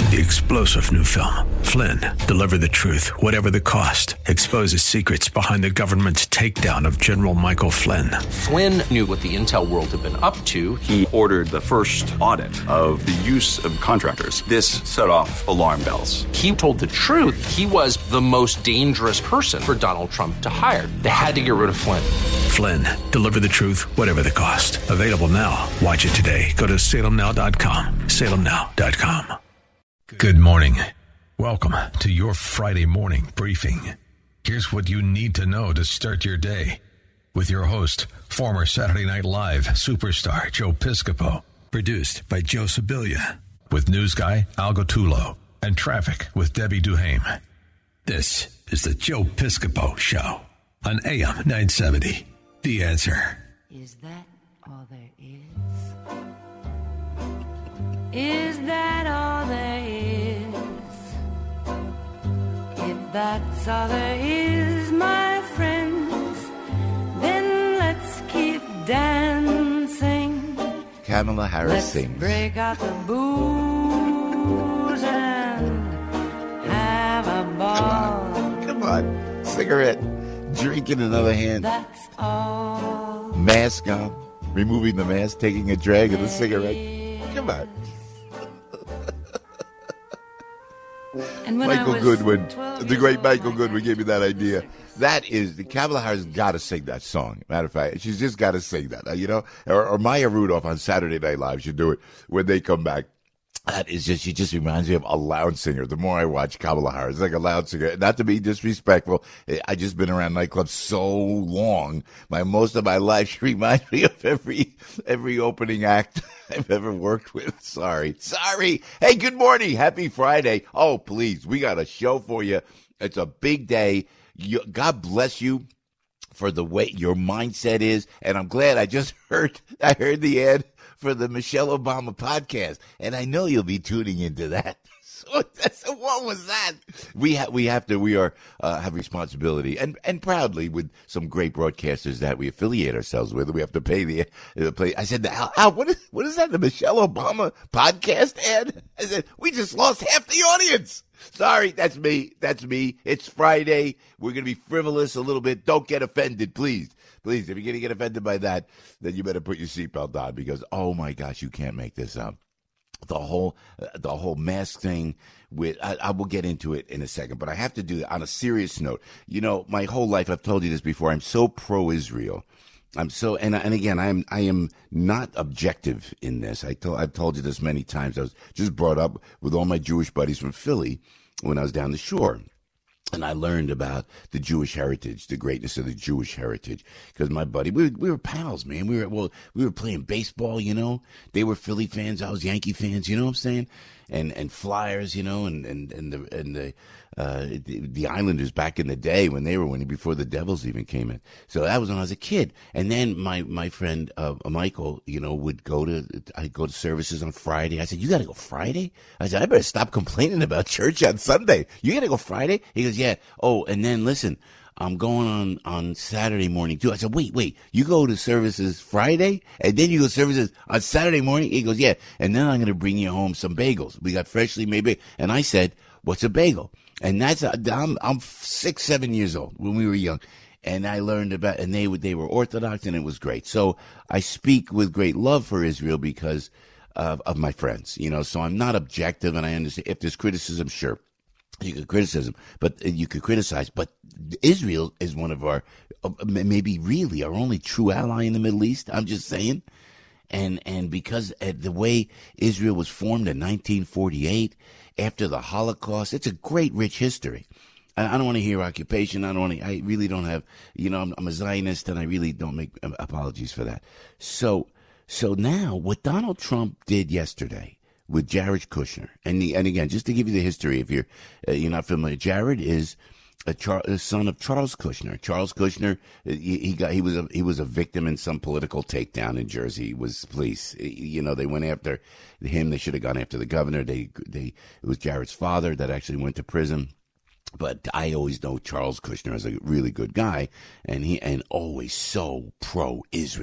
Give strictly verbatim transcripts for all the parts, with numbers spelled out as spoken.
The explosive new film, Flynn, deliver the truth, whatever the cost, exposes secrets behind the government's takedown of General Michael Flynn. Flynn knew what the intel world had been up to. He ordered the first audit of the use of contractors. This set off alarm bells. He told the truth. He was the most dangerous person for Donald Trump to hire. They had to get rid of Flynn. Flynn, deliver the truth, whatever the cost. Available now. Watch it today. Go to salem now dot com. salem now dot com. Good morning. Welcome to your Friday morning briefing. Here's what you need to know to start your day. With your host, former Saturday Night Live superstar Joe Piscopo. Produced by Joe Sibilia. With news guy Al Gottulo. And traffic with Debbie Duhame. This is the Joe Piscopo Show on A M nine seventy. The Answer. Is that all there is? Is that all there is? If that's all there is, my friends, then let's keep dancing. Kamala Harris let's sings. Break out the booze and have a ball. Come on, come on. Cigarette. Drink in another hand. That's all. Mask on. Removing the mask. Taking a drag of the cigarette. Come on. And when Michael I was Goodwin, the great old, Michael Goodwin gave me that idea. That is, the Kamala Harris got to sing that song. Matter of fact, she's just got to sing that, you know? Or, or Maya Rudolph on Saturday Night Live should do it when they come back. That is just, she just reminds me of a loud singer. The more I watch Kamala Harris, it's like a loud singer. Not to be disrespectful. I just been around nightclubs so long. My, most of my life, she reminds me of every, every opening act I've ever worked with. Sorry. Sorry. Hey, good morning. Happy Friday. Oh, please. We got a show for you. It's a big day. You, God bless you for the way your mindset is. And I'm glad I just heard, I heard the ad for the Michelle Obama podcast, and I know you'll be tuning into that. So, so what was that? We have we have to we are uh, have responsibility and and proudly with some great broadcasters that we affiliate ourselves with. We have to pay the uh, play. I said, Al, Al, what is what is that? The Michelle Obama podcast ad? I said, we just lost half the audience. Sorry, that's me. That's me. It's Friday. We're gonna be frivolous a little bit. Don't get offended, please. Please, if you're going to get offended by that, then you better put your seatbelt on because, oh, my gosh, you can't make this up. The whole uh, the whole mask thing, with I, I will get into it in a second, but I have to do it on a serious note. You know, my whole life, I've told you this before, I'm so pro-Israel. I'm so, and and again, I am I am not objective in this. I told, I've told you this many times. I was just brought up with all my Jewish buddies from Philly when I was down the shore. And I learned about the Jewish heritage, the greatness of the Jewish heritage, because my buddy, we were, we were pals, man. We were well, we were playing baseball, you know. They were Philly fans, I was Yankee fans, you know what I'm saying? And and Flyers, you know, and and and the and the uh, the, the Islanders back in the day when they were winning before the Devils even came in. So that was when I was a kid. And then my my friend uh, Michael, you know, would go to I'd go to services on Friday. I said, "You got to go Friday?" I said, "I better stop complaining about church on Sunday. You got to go Friday?" He goes, "Yeah." Oh, and then listen, I'm going on, on Saturday morning too. I said, wait, wait, you go to services Friday and then you go to services on Saturday morning? He goes, yeah. And then I'm going to bring you home some bagels. We got freshly made bagels. And I said, what's a bagel? And that's, I'm, I'm six, seven years old when we were young. And I learned about, and they were, they were Orthodox and it was great. So I speak with great love for Israel because of, of my friends, you know, so I'm not objective and I understand if there's criticism, sure. You could criticism, but you could criticize. But Israel is one of our, maybe really our only true ally in the Middle East. I'm just saying, and and because the way Israel was formed in nineteen forty-eight after the Holocaust, it's a great, rich history. I, I don't want to hear occupation. I don't want to. I really don't have. You know, I'm, I'm a Zionist, and I really don't make apologies for that. So, so now what Donald Trump did yesterday with Jared Kushner, and the, and again, just to give you the history, if you're uh, you're not familiar, Jared is a, Char- a son of Charles Kushner. Charles Kushner, he, he got he was a he was a victim in some political takedown in Jersey. He was police, you know, they went after him. They should have gone after the governor. They they it was Jared's father that actually went to prison. But I always know Charles Kushner as a really good guy, and he and always so pro-Israel.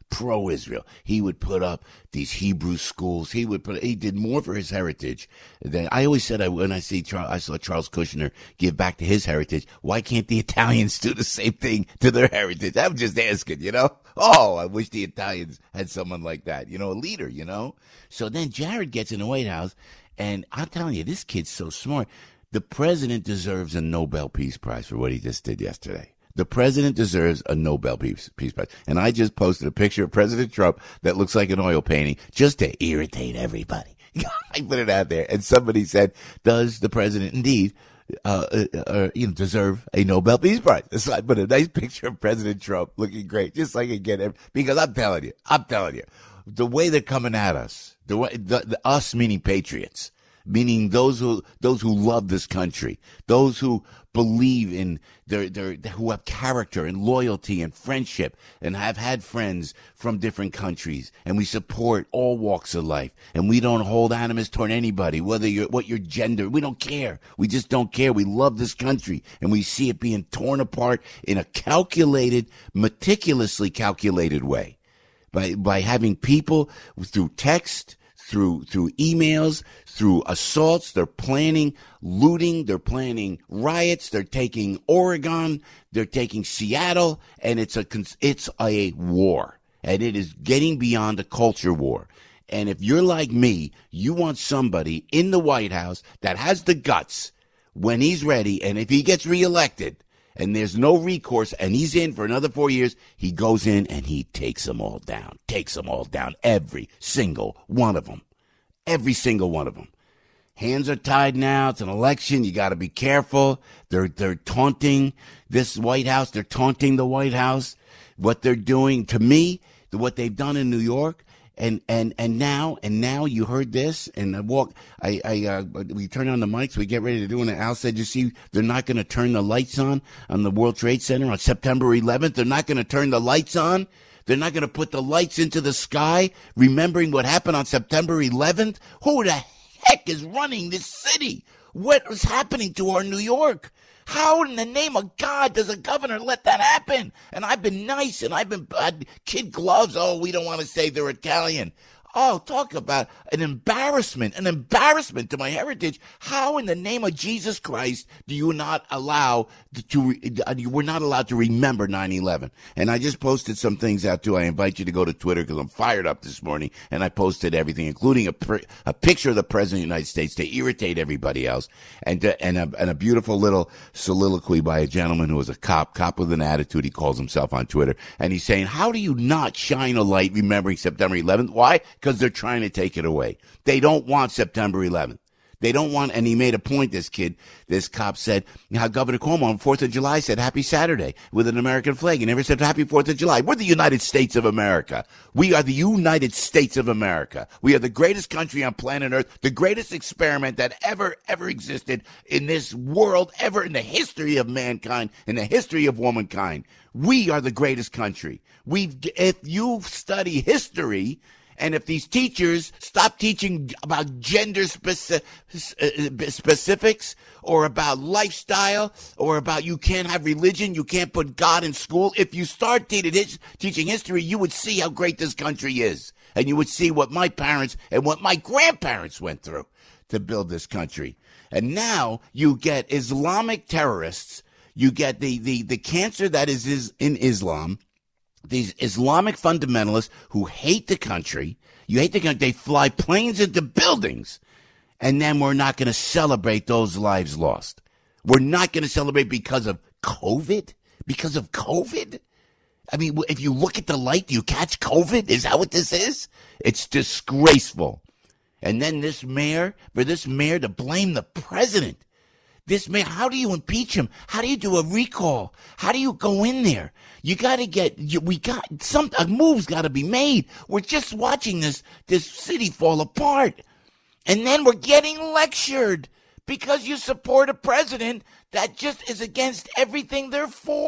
pro-Israel. He would put up these Hebrew schools. He would put. He did more for his heritage than I always said. I when I see Charles, I saw Charles Kushner give back to his heritage. Why can't the Italians do the same thing to their heritage? I'm just asking, you know. Oh, I wish the Italians had someone like that, you know, a leader, you know. So then Jared gets in the White House, and I'm telling you, this kid's so smart. The president deserves a Nobel Peace Prize for what he just did yesterday. The president deserves a Nobel Peace, Peace Prize. And I just posted a picture of President Trump that looks like an oil painting just to irritate everybody. I put it out there. And somebody said, does the president indeed uh, uh, uh, you know, deserve a Nobel Peace Prize? So I put a nice picture of President Trump looking great, just like again, because I'm telling you, I'm telling you, the way they're coming at us, the way, the, the us meaning patriots, meaning those who those who love this country, those who believe in their their who have character and loyalty and friendship and have had friends from different countries, and we support all walks of life, and we don't hold animus toward anybody, whether you're what your gender, we don't care. We just don't care. We love this country, and we see it being torn apart in a calculated, meticulously calculated way by by having people through text, through through emails, through assaults. They're planning looting. They're planning riots. They're taking Oregon. They're taking Seattle, and it's a it's a war, and it is getting beyond a culture war. And if you're like me, you want somebody in the White House that has the guts when he's ready, and if he gets reelected and there's no recourse and he's in for another four years, he goes in and he takes them all down, takes them all down, every single one of them, every single one of them. Hands are tied now. It's an election. You got to be careful. They're they're taunting this White House. They're taunting the White House. What they're doing to me, what they've done in New York. And, and, and now, and now you heard this, and I walk, I, I, uh, we turn on the mics, we get ready to do it, and Al said, you see, they're not going to turn the lights on on the World Trade Center on September eleventh. They're not going to turn the lights on. They're not going to put the lights into the sky, remembering what happened on September eleventh. Who the heck is running this city? What is happening to our New York? How in the name of God does a governor let that happen? And I've been nice, and I've been had kid gloves. Oh, we don't want to say they're Italian. Oh, talk about an embarrassment, an embarrassment to my heritage. How in the name of Jesus Christ do you not allow to, to you were not allowed to remember nine eleven? And I just posted some things out too. I invite you to go to Twitter because I'm fired up this morning, and I posted everything, including a, a picture of the President of the United States to irritate everybody else, and to, and, a, and a beautiful little soliloquy by a gentleman who was a cop, cop with an attitude, he calls himself on Twitter, and he's saying, how do you not shine a light remembering September eleventh? Why? Because they're trying to take it away. They don't want September eleventh. They don't want, and he made a point, this kid, this cop said, how Governor Cuomo on fourth of July said, Happy Saturday, with an American flag. He never said Happy fourth of July. We're the United States of America. We are the United States of America. We are the greatest country on planet Earth, the greatest experiment that ever, ever existed in this world, ever in the history of mankind, in the history of womankind. We are the greatest country. We've, if you study history, and if these teachers stop teaching about gender speci- specifics or about lifestyle or about you can't have religion, you can't put God in school, if you start te- teaching history, you would see how great this country is. And you would see what my parents and what my grandparents went through to build this country. And now you get Islamic terrorists. You get the, the, the cancer that is, is in Islam. These Islamic fundamentalists who hate the country, you hate the country, they fly planes into buildings, and then we're not going to celebrate those lives lost. We're not going to celebrate because of COVID? Because of COVID? I mean, if you look at the light, do you catch COVID? Is that what this is? It's disgraceful. And then this mayor, for this mayor to blame the president. This man, how do you impeach him? How do you do a recall? How do you go in there? You got to get, you, we got, some, a move's got to be made. We're just watching this, this city fall apart. And then we're getting lectured because you support a president that just is against everything they're for.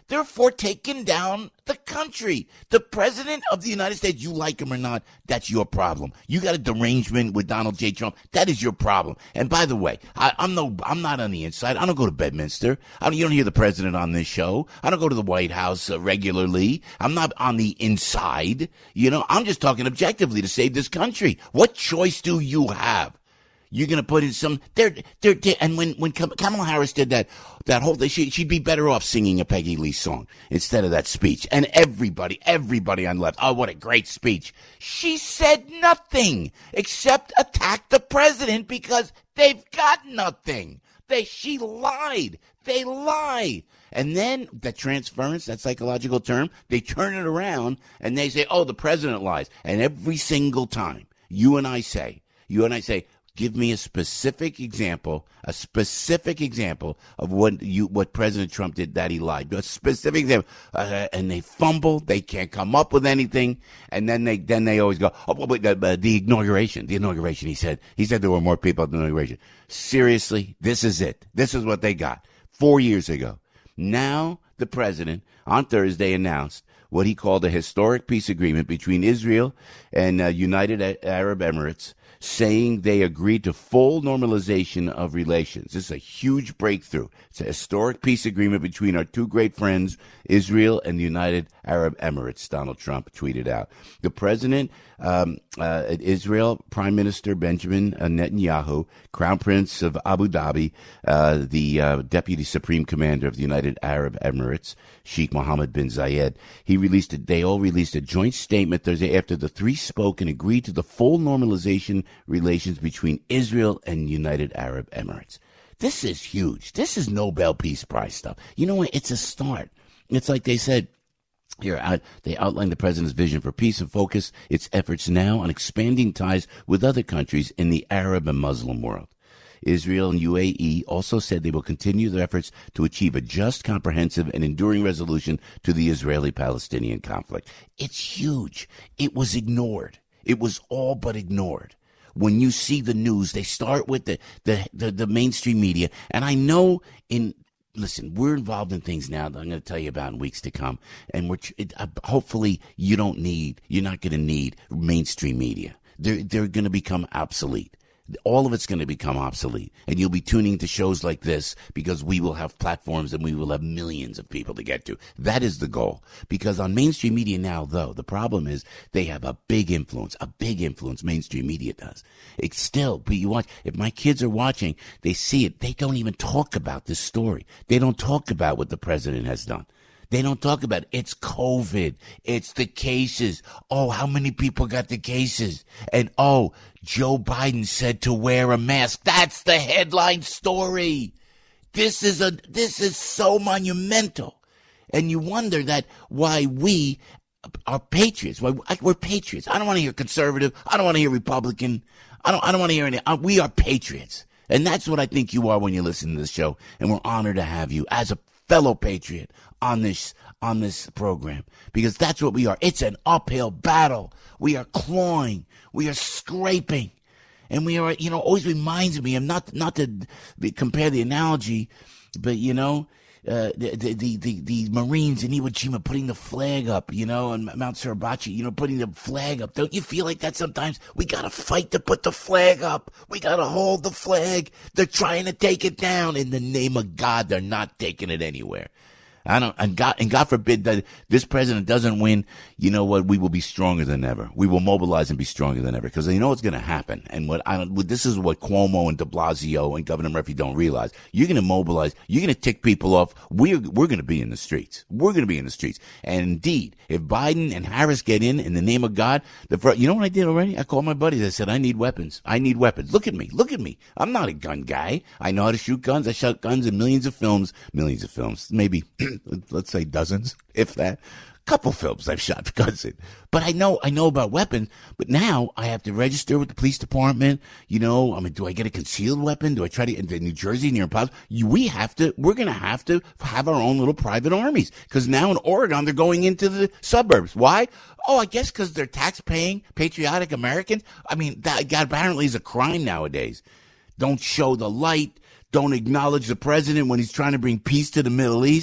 They're for taking down the country. The president of the United States, you like him or not, that's your problem. You got a derangement with Donald J. Trump. That is your problem. And by the way, I, I'm no, I'm not on the inside. I don't go to Bedminster. I don't, you don't hear the president on this show. I don't go to the White House uh, regularly. I'm not on the inside. You know, I'm just talking objectively to save this country. What choice do you have? You're going to put in some, they're, they're, they're, and when, when Kamala Harris did that, that whole thing, she, she'd be better off singing a Peggy Lee song instead of that speech. And everybody, everybody on the left, oh, what a great speech. She said nothing except attack the president because they've got nothing. They, she lied. They lie. And then the transference, that psychological term, they turn it around and they say, oh, the president lies. And every single time you and I say, you and I say, give me a specific example, a specific example of what you, what President Trump did that he lied. A specific example, uh, and they fumble. They can't come up with anything, and then they then they always go, oh, wait, uh, the inauguration, the inauguration. He said he said there were more people at the inauguration. Seriously, this is it. This is what they got four years ago. Now the president on Thursday announced what he called a historic peace agreement between Israel and uh, United Arab Emirates, saying they agreed to full normalization of relations. This is a huge breakthrough. It's a historic peace agreement between our two great friends, Israel and the United Arab Emirates, Donald Trump tweeted out. The president um, uh, at Israel, Prime Minister Benjamin Netanyahu, Crown Prince of Abu Dhabi, uh, the uh, Deputy Supreme Commander of the United Arab Emirates, Sheikh Mohammed bin Zayed, he released a, they all released a joint statement Thursday after the three spoke and agreed to the full normalization relations between Israel and United Arab Emirates. This is huge. This is Nobel Peace Prize stuff. You know what? It's a start. It's like they said, here, out, they outlined the president's vision for peace and focus its efforts now on expanding ties with other countries in the Arab and Muslim world. Israel and U A E also said they will continue their efforts to achieve a just, comprehensive, and enduring resolution to the Israeli-Palestinian conflict. It's huge. It was ignored. It was all but ignored. When you see the news, they start with the, the, the, the mainstream media. And I know in, listen, we're involved in things now that I'm going to tell you about in weeks to come. And we're, it, uh, hopefully you don't need, you're not going to need mainstream media. They're, they're going to become obsolete. All of it's going to become obsolete, and you'll be tuning to shows like this because we will have platforms and we will have millions of people to get to. That is the goal. Because on mainstream media now, though, the problem is they have a big influence, a big influence mainstream media does. It's still, but you watch, if my kids are watching, they see it. They don't even talk about this story. They don't talk about what the president has done. They don't talk about it. It's COVID. It's the cases. Oh, how many people got the cases? And oh, Joe Biden said to wear a mask. That's the headline story. This is a, this is so monumental. And you wonder that why we are patriots. Why we're patriots. I don't want to hear conservative. I don't want to hear Republican. I don't, I don't want to hear any. We are patriots. And that's what I think you are when you listen to this show. And we're honored to have you as a fellow patriot on this on this program, because that's what we are. It's an uphill battle. We are clawing, we are scraping, and we are, you know, always reminds me, I'm not not to compare the analogy, but you know, uh, the, the the the the Marines in Iwo Jima putting the flag up, you know, and Mount Suribachi, you know, putting the flag up. Don't you feel like that sometimes? We gotta fight to put the flag up. We gotta hold the flag. They're trying to take it down. In the name of God, they're not taking it anywhere. I don't, and God, and God forbid that this president doesn't win. You know what? We will be stronger than ever. We will mobilize and be stronger than ever, because you know what's going to happen. And what I don't, this is what Cuomo and De Blasio and Governor Murphy don't realize. You're going to mobilize. You're going to tick people off. We're we're going to be in the streets. We're going to be in the streets. And indeed, if Biden and Harris get in in the name of God, the you know what I did already? I called my buddies. I said, I need weapons. I need weapons. Look at me. Look at me. I'm not a gun guy. I know how to shoot guns. I shot guns in millions of films. Millions of films. Maybe. Let's say dozens, if that. Couple films I've shot guns in. But I know I know about weapons, but now I have to register with the police department. You know, I mean, do I get a concealed weapon? Do I try to, in New Jersey, near Impossible? We have to, we're going to have to have our own little private armies. Because now in Oregon, they're going into the suburbs. Why? Oh, I guess because they're tax-paying, patriotic Americans. I mean, that, that apparently is a crime nowadays. Don't show the light. Don't acknowledge the president when he's trying to bring peace to the Middle East.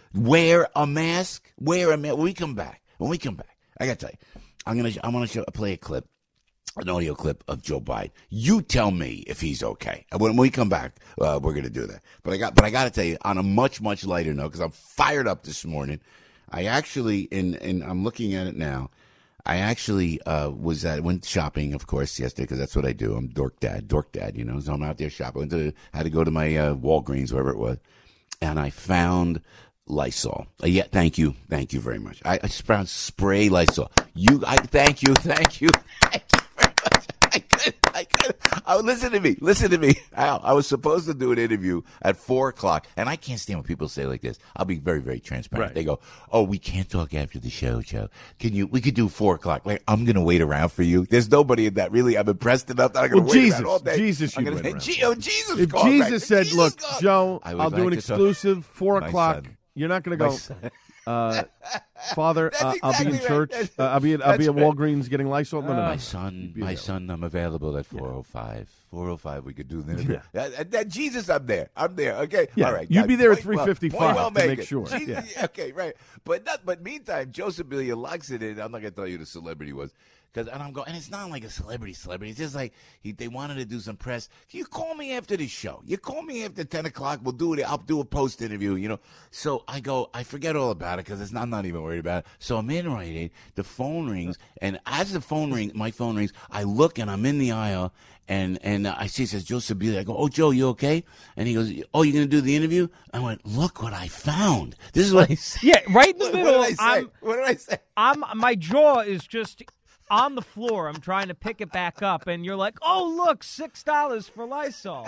Wear a mask. Wear a mask. When we come back, when we come back, I got to tell you, I'm going to I'm gonna show, play a clip, an audio clip of Joe Biden. You tell me if he's okay. When we come back, uh, we're going to do that. But I got, but I got to tell you, on a much, much lighter note, because I'm fired up this morning, I actually, and, and I'm looking at it now, I actually uh, was at, went shopping, of course, yesterday, because that's what I do. I'm dork dad, dork dad, you know, so I'm out there shopping. Went to, had to go to my uh, Walgreens, wherever it was, and I found Lysol. Uh, yeah, thank you, thank you very much. I, I found spray Lysol. You, I thank you, thank you, thank you very much. I could, I could. Oh, listen to me, listen to me. I, I was supposed to do an interview at four o'clock, and I can't stand when people say like this. I'll be very, very transparent. Right. They go, "Oh, we can't talk after the show, Joe. Can you? We could do four o'clock." Like, I'm gonna wait around for you. There's nobody in that really. I'm impressed enough that I'm gonna Well, wait Jesus, around all day. Jesus, I'm you'd gonna wait say, around. "Gee, oh, Jesus." If called, Jesus right? said, Jesus "Look, called. Joe, I would I'll do like an to talk- exclusive four My o'clock," son. you're not going to My go. son. Uh, Father, That's uh, I'll be in exactly church. right. Uh, I'll be at, I'll be That's at right. Walgreens getting Lysol. No, no, no. My son, be my there. son, I'm available at four oh five. four oh five, we could do the interview. That, that, Jesus, I'm there. I'm there. Okay. Yeah, All right. you'd guys, be there at point well- three fifty-five point well to make taken. sure. Jesus, Yeah. Okay, right. But not, but meantime, Joseph Billion locks it in. I'm not going to tell you who the celebrity was. Cause, and I'm going, and it's not like a celebrity celebrity. It's just like he, they wanted to do some press. You call me after the show. You call me after ten o'clock. We'll do it. I'll do a post interview, you know. So I go, I forget all about it because it's not, I'm not even worried about it. So I'm in Rite Aid. The phone rings. And as the phone rings, my phone rings, I look and I'm in the aisle. And and I see it says Joe Sibilia. I go, "Oh, Joe, you okay?" And he goes, "Oh, you're going to do the interview?" I went, "Look what I found." This is what he said. Yeah, right in the What, middle. what did I say? I'm, what did I say? I'm, my jaw is just on the floor. I'm trying to pick it back up, and you're like, "Oh, look, six dollars for Lysol."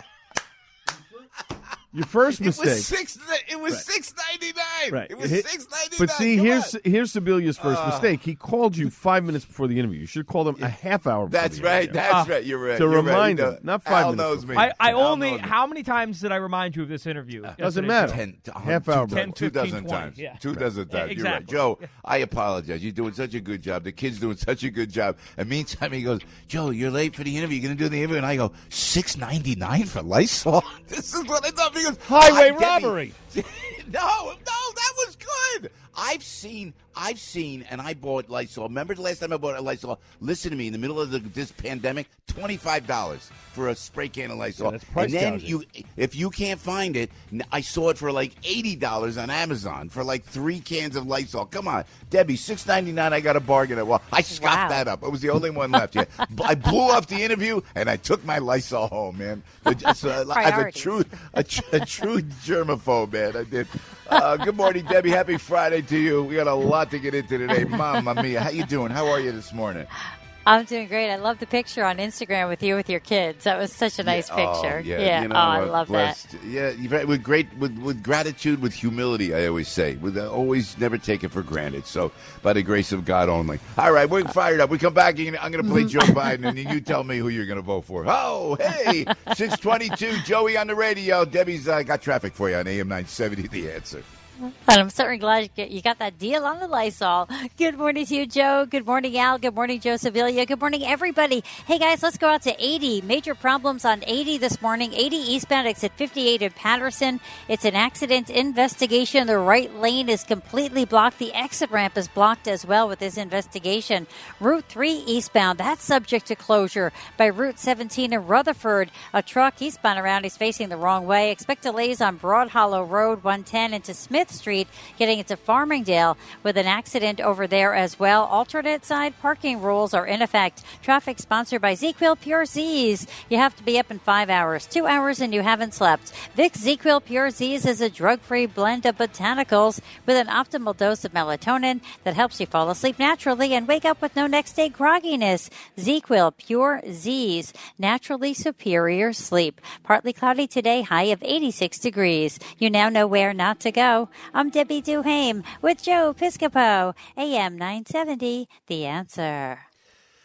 Your first It mistake. was six. It was six ninety nine. Right. It was Hit- six ninety nine. But see, here's here's Sibilia's first Uh, mistake. He called you five minutes before the interview. You should have called him a half hour before That's the right. interview. That's Uh, right. You're right. to You're remind right. him, not five Al minutes knows me. before. I, I Al only. knows me. How many times did I remind you of this interview? Doesn't yesterday, matter. Joe? Ten, Half hour two, break. two ten, dozen fifteen, times. twenty, yeah. Two dozen Yeah, times. You're right. exactly. Joe, I apologize. You're doing such a good job. The kid's doing such a good job. And meantime, he goes, "Joe, you're late for the interview. You're going to do the interview?" And I go, six ninety nine for Lysol? This is what I thought. He goes, Highway "I- Debbie, robbery." no, no, that was good. I've seen, I've seen, and I bought Lysol. Remember the last time I bought a Lysol? Listen to me. In the middle of the, this pandemic, twenty-five dollars for a spray can of Lysol. Yeah, that's price and then gouging. you, if you can't find it, n- I saw it for like eighty dollars on Amazon for like three cans of Lysol. Come on, Debbie, six ninety nine. I got a bargain at. Well, I scoffed Wow. that up. It was the only one left. Yeah, B- I blew off the interview and I took my Lysol home, man. But, so, as a Priorities. true, a, tr- a true germaphobe, man. I did. Uh, good morning, Debbie. Happy Friday to you. We got a lot to get into today. Mamma mia. How you doing? How are you this morning? I'm doing great. I love the picture on Instagram with you with your kids. That was such a nice Yeah, picture. Oh, yeah, you know, oh, I uh, love blessed. Yeah, you've- with great, with, with gratitude, with humility. I always say, with uh, always never take it for granted. So, by the grace of God only. All right, we're fired up. We come back. You're gonna, I'm going to play Joe Biden, and you tell me who you're going to vote for. Oh, hey, six twenty-two, Joey on the radio. Debbie's uh, got traffic for you on A M nine seventy. The Answer. And I'm certainly glad you get- you got that deal on the Lysol. Good morning to you, Joe. Good morning, Al. Good morning, Joe Sibilia. Good morning, everybody. Hey, guys, let's go out to eighty. Major problems on eighty this morning. eighty eastbound, exit fifty-eight in Patterson. It's an accident investigation. The right lane is completely blocked. The exit ramp is blocked as well with this investigation. Route three eastbound, that's subject to closure. By Route seventeen in Rutherford, a truck eastbound around is facing the wrong way. Expect delays on Broad Hollow Road, one ten into Smith Street, getting into Farmingdale with an accident over there as well. Alternate side parking rules are in effect. Traffic sponsored by ZzzQuil Pure Z's. You have to be up in five hours, two hours, and you haven't slept. Vicks ZzzQuil Pure Z's is a drug-free blend of botanicals with an optimal dose of melatonin that helps you fall asleep naturally and wake up with no next day grogginess. ZzzQuil Pure Z's, naturally superior sleep. Partly cloudy today, high of eighty-six degrees. You now know where not to go. I'm Debbie Duhame with Joe Piscopo, A M nine seventy, The Answer.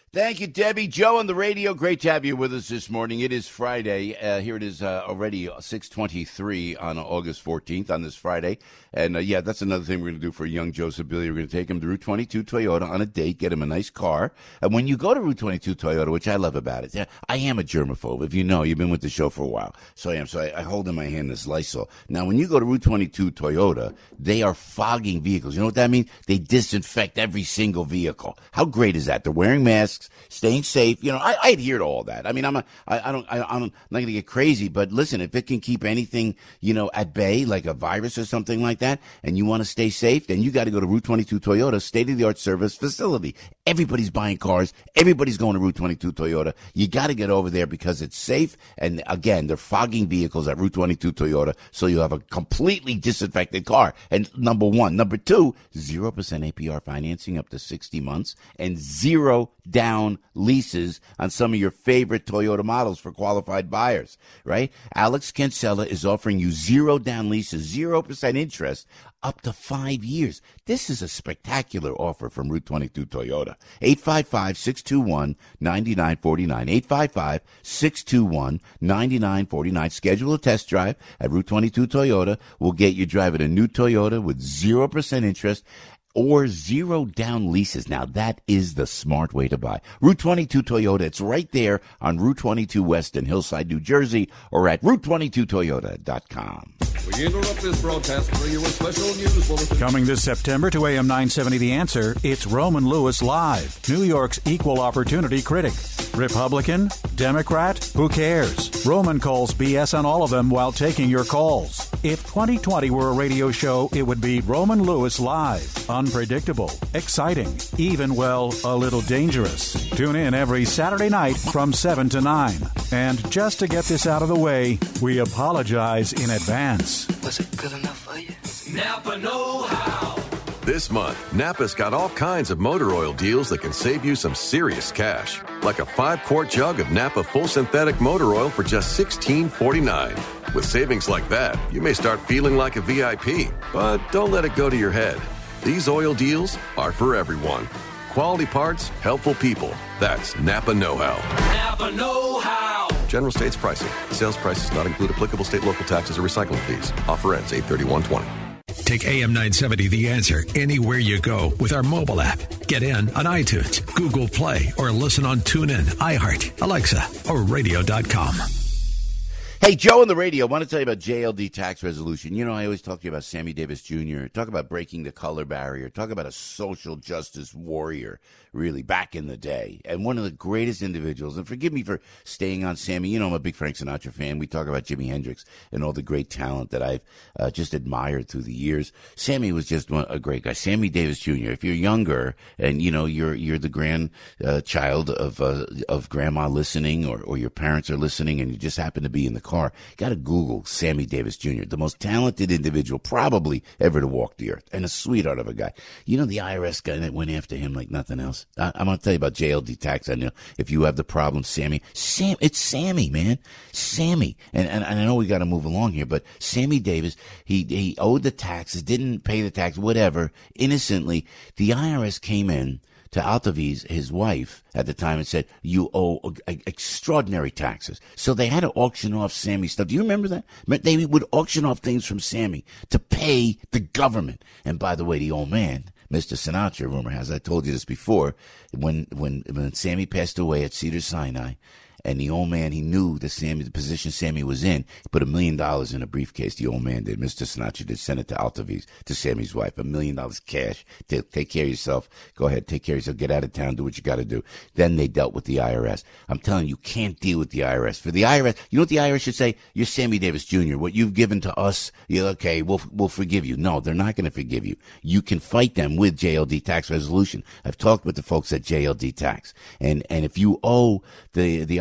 Thank you, Debbie. Joe on the radio. Great to have you with us this morning. It is Friday. Uh, here it is uh, already six twenty-three on August fourteenth on this Friday. And, uh, yeah, that's another thing we're going to do for young Joe Sibilia. We're going to take him to Route twenty-two Toyota on a date, get him a nice car. And when you go to Route twenty-two Toyota, which I love about it, yeah, I am a germaphobe. If you know, you've been with the show for a while. So I am. So I, I hold in my hand this Lysol. Now, when you go to Route twenty-two Toyota, they are fogging vehicles. You know what that means? They disinfect every single vehicle. How great is that? They're wearing masks, staying safe. You know, I, I adhere to all that. I mean, I'm a, I, I don't, I, I'm not going to get crazy, but listen, if it can keep anything, you know, at bay, like a virus or something like that, and you want to stay safe, then you got to go to Route twenty-two Toyota, state-of-the-art service facility. Everybody's buying cars. Everybody's going to Route twenty-two Toyota. You got to get over there because it's safe. And again, they're fogging vehicles at Route twenty-two Toyota, so you have a completely disinfected car. And number one. Number two, zero percent A P R financing up to sixty months and zero down leases on some of your favorite Toyota models for qualified buyers, right? Alex Kinsella is offering you zero down leases, zero percent interest, up to five years. This is a spectacular offer from Route twenty-two Toyota. eight five five, six two one, nine nine four nine. eight five five, six two one, nine nine four nine. Schedule a test drive at Route twenty-two Toyota. We'll get you driving a new Toyota with zero percent interest or zero down leases. Now, that is the smart way to buy. Route twenty-two Toyota. It's right there on Route twenty-two West in Hillside, New Jersey, or at route twenty-two toyota dot com. We interrupt this broadcast to bring you a special news bulletin. Coming this September to A M nine seventy The Answer, it's Roman Lewis Live, New York's equal opportunity critic. Republican? Democrat? Who cares? Roman calls B S on all of them while taking your calls. If twenty twenty were a radio show, it would be Roman Lewis Live. Unpredictable, exciting, even, well, a little dangerous. Tune in every Saturday night from seven to nine. And just to get this out of the way, we apologize in advance. Was it good enough for you? Napa know-how. This month, Napa's got all kinds of motor oil deals that can save you some serious cash. Like a five-quart jug of Napa full synthetic motor oil for just sixteen forty-nine. With savings like that, you may start feeling like a V I P. But don't let it go to your head. These oil deals are for everyone. Quality parts, helpful people. That's Napa know-how. Napa know-how. General States pricing. Sales prices not include applicable state, local taxes, or recycling fees. Offer ends eight thirty-one twenty. Take A M nine seventy The Answer anywhere you go with our mobile app. Get in on iTunes, Google Play, or listen on TuneIn, iHeart, Alexa, or radio dot com. Hey, Joe on the radio. I want to tell you about J L D tax resolution. You know, I always talk to you about Sammy Davis Junior Talk about breaking the color barrier. Talk about a social justice warrior, really, back in the day. And one of the greatest individuals. And forgive me for staying on Sammy. You know, I'm a big Frank Sinatra fan. We talk about Jimi Hendrix and all the great talent that I've uh, just admired through the years. Sammy was just one, a great guy. Sammy Davis Junior If you're younger and, you know, you're you're the grandchild uh, of uh, of grandma listening or, or your parents are listening and you just happen to be in the car, you got to Google Sammy Davis Junior, the most talented individual probably ever to walk the earth, and a sweetheart of a guy. You know, the I R S guy that went after him like nothing else. I, I'm going to tell you about J L D tax. I know if you have the problem, Sammy, Sam, it's Sammy, man, Sammy. And, and, and I know we got to move along here, but Sammy Davis, he he owed the taxes, didn't pay the tax, whatever, innocently. The I R S came in to Altaviz, his wife, at the time and said, you owe extraordinary taxes. So they had to auction off Sammy's stuff. Do you remember that? They would auction off things from Sammy to pay the government. And by the way, the old man, Mister Sinatra, rumor has, I told you this before, when when when Sammy passed away at Cedars-Sinai, and the old man, he knew the Sammy, the position Sammy was in. He put a million dollars in a briefcase. The old man did. Mister Sinatra did. Send it to Altaviz, to Sammy's wife. A million dollars cash. Take, take care of yourself. Go ahead. Take care of yourself. Get out of town. Do what you got to do. Then they dealt with the I R S. I'm telling you, you can't deal with the I R S. For the I R S, you know what the I R S should say? You're Sammy Davis Junior What you've given to us, you're okay, we'll, we'll forgive you. No, they're not going to forgive you. You can fight them with J L D tax resolution. I've talked with the folks at J L D tax. And, and if you owe the, the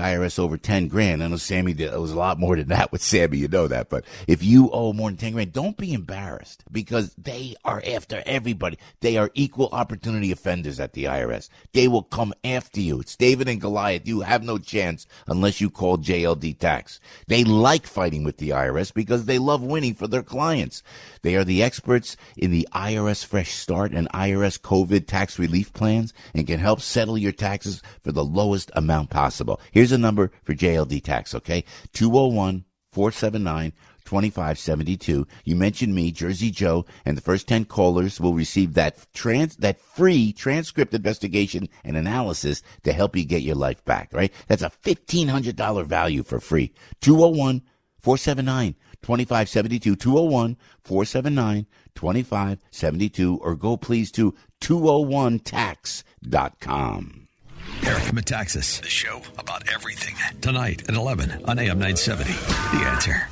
I R S over ten grand, I know Sammy did, it was a lot more than that with Sammy, you know that, but if you owe more than ten grand, don't be embarrassed because they are after everybody. They are equal opportunity offenders at the I R S. They will come after you. It's David and Goliath. You have no chance unless you call J L D Tax. They like fighting with the I R S because they love winning for their clients. They are the experts in the I R S Fresh Start and I R S COVID tax relief plans and can help settle your taxes for the lowest amount possible. Here's a number for J L D Tax, okay? two oh one, four seven nine, two five seven two. You mentioned me, Jersey Joe, and the first ten callers will receive that trans that free transcript investigation and analysis to help you get your life back, right? That's a fifteen hundred dollars value for free. two oh one, four seven nine, two five seven two. two oh one, four seven nine, two five seven two, or go please to two oh one tax dot com. Eric Metaxas, the show about everything. Tonight at eleven on A M nine seventy. The Answer.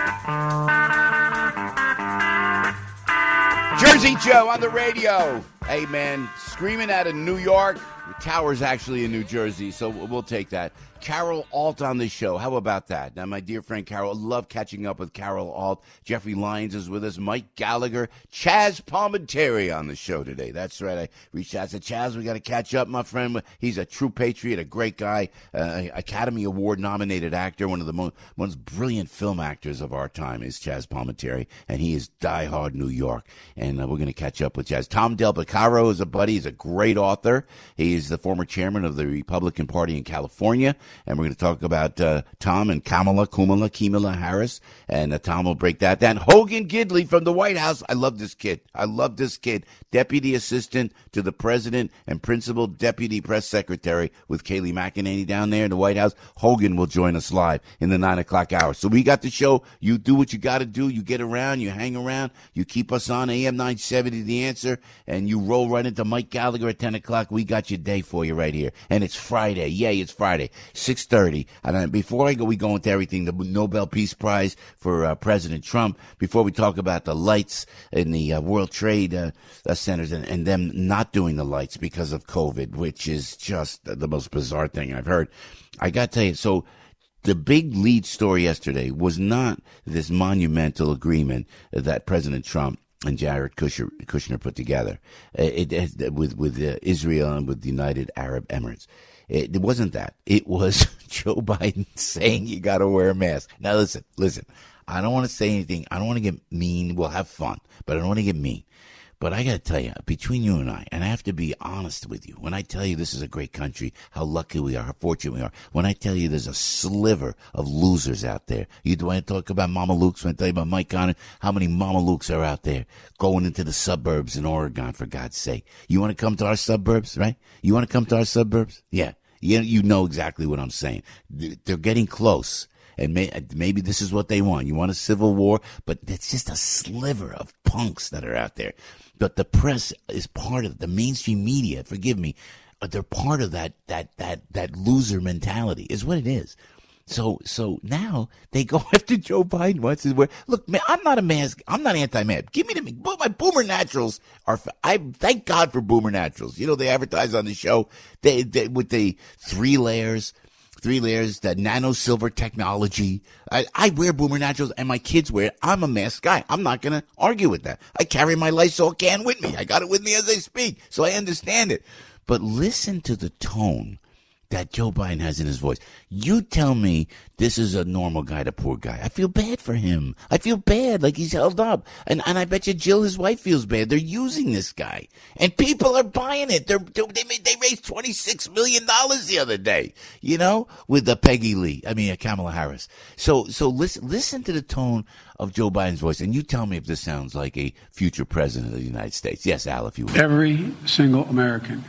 Jersey Joe on the radio. Hey, man, screaming out of New York. The tower's actually in New Jersey, so we'll take that. Carol Alt on the show. How about that? Now, my dear friend Carol, love catching up with Carol Alt. Jeffrey Lyons is with us. Mike Gallagher. Chaz Palminteri on the show today. That's right. I reached out to Chaz. We got to catch up, my friend. He's a true patriot, a great guy, uh, Academy Award nominated actor, one of the most, most brilliant film actors of our time is Chaz Palminteri, and he is diehard New York. And uh, we're going to catch up with Chaz. Tom Del Picaro is a buddy. He's a great author. He is the former chairman of the Republican Party in California. And we're going to talk about uh, Tom and Kamala, Kumala, Kamala Harris. And uh, Tom will break that down. Hogan Gidley from the White House. I love this kid. I love this kid. Deputy Assistant to the President and Principal Deputy Press Secretary with Kayleigh McEnany down there in the White House. Hogan will join us live in the nine o'clock hour. So we got the show. You do what you got to do. You get around. You hang around. You keep us on A M nine seventy, The Answer. And you roll right into Mike Gallagher at ten o'clock. We got your day for you right here. And it's Friday. Yay, it's Friday. six thirty. And uh, before I go, we go into everything, the Nobel Peace Prize for uh, President Trump, before we talk about the lights in the uh, World Trade uh, uh, Centers and, and them not doing the lights because of COVID, which is just the most bizarre thing I've heard. I got to tell you, so the big lead story yesterday was not this monumental agreement that President Trump and Jared Kushner, Kushner put together it, it, with, with uh, Israel and with the United Arab Emirates. It, it wasn't that. It was Joe Biden saying you got to wear a mask. Now, listen, listen. I don't want to say anything. I don't want to get mean. We'll have fun, but I don't want to get mean. But I got to tell you, between you and I, and I have to be honest with you, when I tell you this is a great country, how lucky we are, how fortunate we are, when I tell you there's a sliver of losers out there. You want to talk about Mama Luke's, when I tell you about Mike Conner, how many Mama Luke's are out there going into the suburbs in Oregon, for God's sake. You want to come to our suburbs, right? You want to come to our suburbs? Yeah. You, you know exactly what I'm saying. They're getting close. And may, maybe this is what they want. You want a civil war, but it's just a sliver of punks that are out there. But the press is part of the mainstream media. Forgive me, but they're part of that that that that loser mentality. Is what it is. So so now they go after Joe Biden. What's his word? Look, man, I'm not a mask. I'm not anti-mask. Give me the my Boomer Naturals are. I thank God for Boomer Naturals. You know they advertise on the show. They, they with the three layers. Three layers, that nano silver technology. I, I wear Boomer Naturals and my kids wear it. I'm a mask guy. I'm not going to argue with that. I carry my Lysol can with me. I got it with me as I speak, so I understand it. But listen to the tone that Joe Biden has in his voice. You tell me this is a normal guy to poor guy. I feel bad for him. I feel bad, like he's held up. And and I bet you Jill, his wife, feels bad. They're using this guy. And people are buying it. They're, they made, they raised twenty-six million dollars the other day, you know, with the Peggy Lee, I mean, uh, Kamala Harris. So so listen, listen to the tone of Joe Biden's voice, and you tell me if this sounds like a future president of the United States. Yes, Al, if you will. Every single American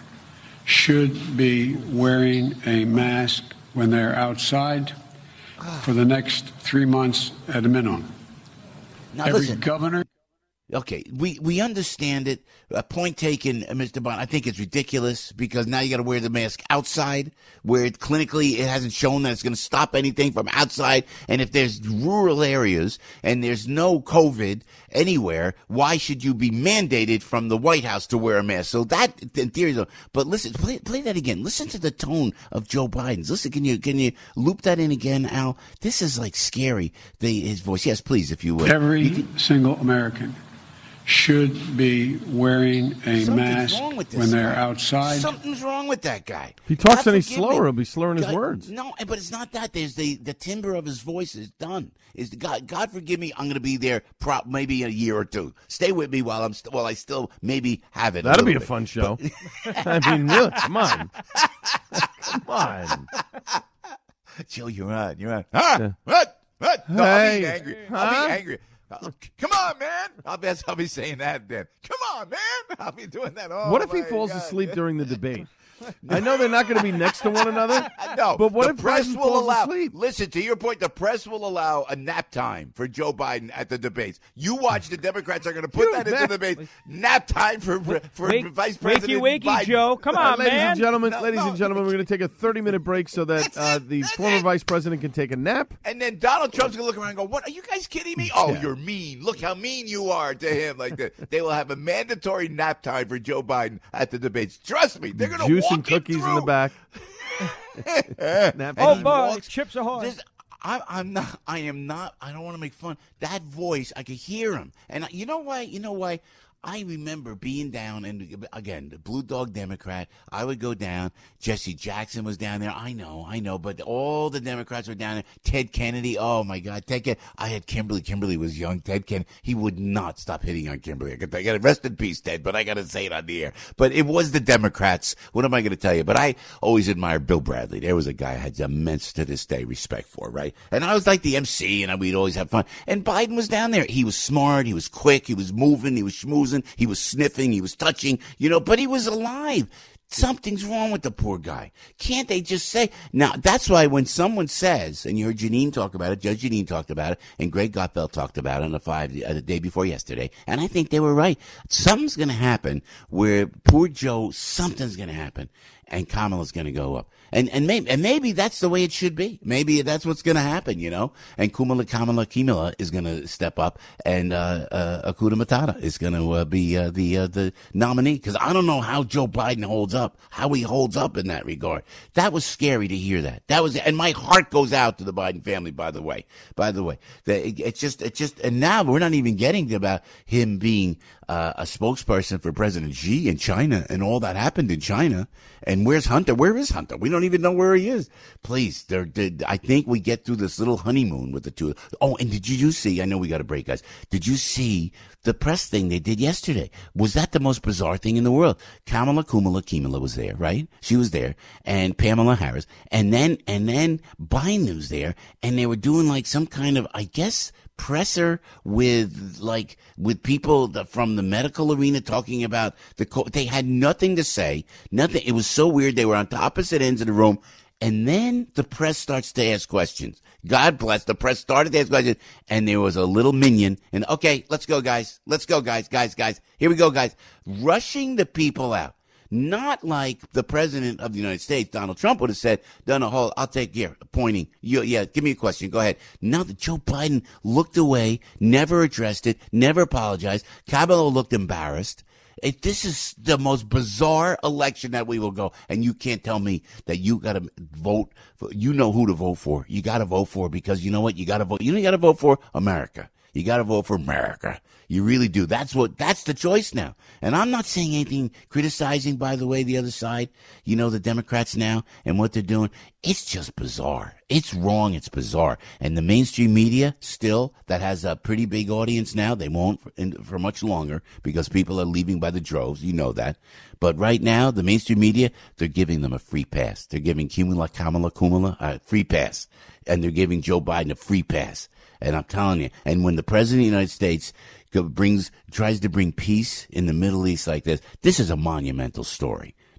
should be wearing a mask when they're outside for the next three months at a minimum. Now Every listen. governor. Okay, we, we understand it. Uh, point taken, uh, Mister Bond. I think it's ridiculous because now you got to wear the mask outside, where it, clinically it hasn't shown that it's going to stop anything from outside. And if there's rural areas and there's no COVID anywhere, why should you be mandated from the White House to wear a mask? So that in theory, though. But listen, play, play that again. Listen to the tone of Joe Biden's. Listen, can you can you loop that in again, Al? This is like scary. The his voice. Yes, please, if you would. Every you can, single American should be wearing a mask when they're guy. outside. Something's wrong with that guy. If he talks God any forgive slower, me. he'll be slurring his God, words. No, but it's not that. There's the, the timbre of his voice is done. Is the God? God forgive me. I'm going to be there. Prop maybe a year or two. Stay with me while I'm st- while I still maybe have it. That'll a be a bit. fun show. I mean, really, come on, come on. Joe, you're on. You're on. Ah, Yeah. what? What? No, I'll be Hey. angry. Huh? I'll be angry. I'll- come on, man. I'll be, I'll be saying that then. Come on, man. I'll be doing that. Oh, What if he my falls God. asleep during the debate? I know they're not going to be next to one another. No, but what the if press Biden will falls allow? asleep? Listen, to your point, the press will allow a nap time for Joe Biden at the debates. You watch, the Democrats are going to put You that into nap- the debates. Nap time for for Wake- Vice wakey, President wakey, Biden. Joe. Come Uh, on, ladies man. and gentlemen, No, ladies no. and gentlemen, we're going to take a thirty-minute break so that uh, the former it. vice president can take a nap. And then Donald Trump's going to look around and go, what, are you guys kidding me? Oh, Yeah. you're mean. Look how mean you are to him. Like that. They will have a mandatory nap time for Joe Biden at the debates. Trust me, they're going to Juice walk and cookies him in the through. back. And Oh, he boy, walks- Chips Ahoy. This- I, I'm not. I am not. I don't want to make fun. That voice, I could hear him, and you know why? You know why? I remember being down, and again, the Blue Dog Democrat. I would go down. Jesse Jackson was down there. I know, I know, but all the Democrats were down there. Ted Kennedy. Oh my God, Ted Kennedy. I had Kimberly. Kimberly was young. Ted Kennedy. He would not stop hitting on Kimberly. I got, I got to rest in peace, Ted. But I got to say it on the air. But it was the Democrats. What am I going to tell you? But I always admired Bill Bradley. There was a guy I had immense to this day respect for, right? And I was like the M C, and we'd always have fun. And Biden was down there. He was smart. He was quick. He was moving. He was schmoozing. He was sniffing. He was touching. You know, but he was alive. Something's wrong with the poor guy. Can't they just say? Now, that's why when someone says, and you heard Janine talk about it, Judge Janine talked about it, and Greg Gutfeld talked about it on the five uh, the day before yesterday, and I think they were right. Something's going to happen where poor Joe, something's going to happen, and Kamala's going to go up. And and maybe and maybe that's the way it should be. Maybe that's what's going to happen, you know. And Kumala Kamala Kimala is going to step up, and uh, uh, Akuta Matata is going to uh, be uh, the uh, the nominee. Because I don't know how Joe Biden holds up, how he holds up in that regard. That was scary to hear that. That was, and my heart goes out to the Biden family. By the way, by the way, the, it, it's just it's just, and now we're not even getting about him being uh, a spokesperson for President Xi in China, and all that happened in China. And where's Hunter? Where is Hunter? We don't even know where he is. Please, there, there, I think we get through this little honeymoon with the two. Oh, and did you see? I know we got to break, guys. Did you see the press thing they did yesterday? Was that the most bizarre thing in the world? Kamala Kumala Kimala was there, right? She was there, and Pamela Harris, and then and then Biden was there, and they were doing like some kind of, I guess, presser with like with people that, from the medical arena talking about the co- they had nothing to say, nothing. It was so weird. They were on the opposite ends of the room, and then the press starts to ask questions. God bless, the press started to ask questions, and there was a little minion, and okay, let's go, guys, let's go, guys, guys, guys, here we go, guys, rushing the people out. Not like the president of the United States, Donald Trump, would have said, done a whole, I'll take here, pointing. You, yeah, give me a question. Go ahead. Now that Joe Biden looked away, never addressed it, never apologized. Kamala looked embarrassed. It, this is the most bizarre election that we will go. And you can't tell me that you got to vote for, you know who to vote for. You got to vote for, because you know what? You got to vote. You know, you got to vote for America. You got to vote for America. You really do. That's what, that's the choice now. And I'm not saying anything criticizing, by the way, the other side, you know, the Democrats now and what they're doing. It's just bizarre. It's wrong. It's bizarre. And the mainstream media still, that has a pretty big audience now. They won't for, in, for much longer, because people are leaving by the droves. You know that. But right now, the mainstream media, they're giving them a free pass. They're giving Kamala, Kamala, Kumala a free pass. And they're giving Joe Biden a free pass. And I'm telling you, and when the president of the United States brings, tries to bring peace in the Middle East like this, this is a monumental story.